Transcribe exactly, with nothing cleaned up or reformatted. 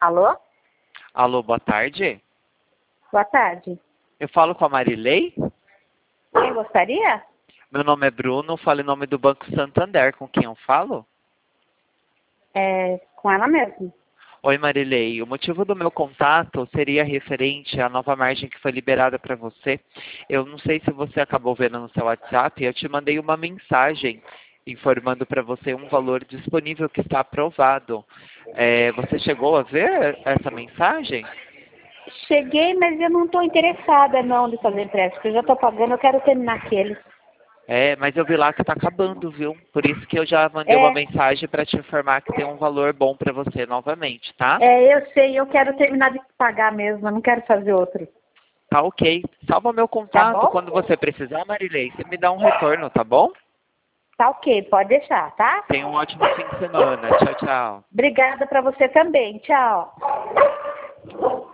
Alô? Alô, boa tarde. Boa tarde. Eu falo com a Marilei? Quem gostaria? Meu nome é Bruno, falo em nome do Banco Santander. Com quem eu falo? É com ela mesmo. Oi, Marilei. O motivo do meu contato seria referente à nova margem que foi liberada para você. Eu não sei se você acabou vendo no seu WhatsApp, eu te mandei uma mensagem informando para você um valor disponível que está aprovado. É, você chegou a ver essa mensagem? Cheguei, mas eu não estou interessada não de fazer empréstimo. Eu já estou pagando, eu quero terminar aquele. É, mas eu vi lá que está acabando, viu? Por isso que eu já mandei uma É, mensagem para te informar que tem um valor bom para você novamente, tá? é, eu sei, eu quero terminar de pagar mesmo, eu não quero fazer outro. Tá ok. Salva meu Tá contato. bom? Quando você precisar, Marilei, você me dá um retorno, tá bom? Tá ok, pode deixar, tá? Tenha um ótimo fim de semana. Tchau, tchau. Obrigada para você também. Tchau.